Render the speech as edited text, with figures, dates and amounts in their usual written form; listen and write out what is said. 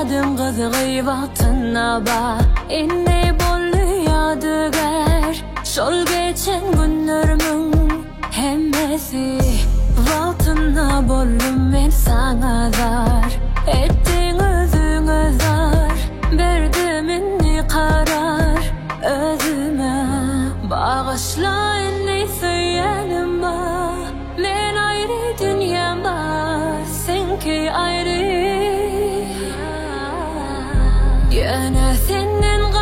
Yadım kızgıy vaktına ba inne bolly yadıgar şol geçen günlerimin hemmesi vaktına bollum men sana dar ettin özüňe zar berdim inni karar özüme bağışla inni söylenim ba men ayrı dünyama senki ayrı. Yana senin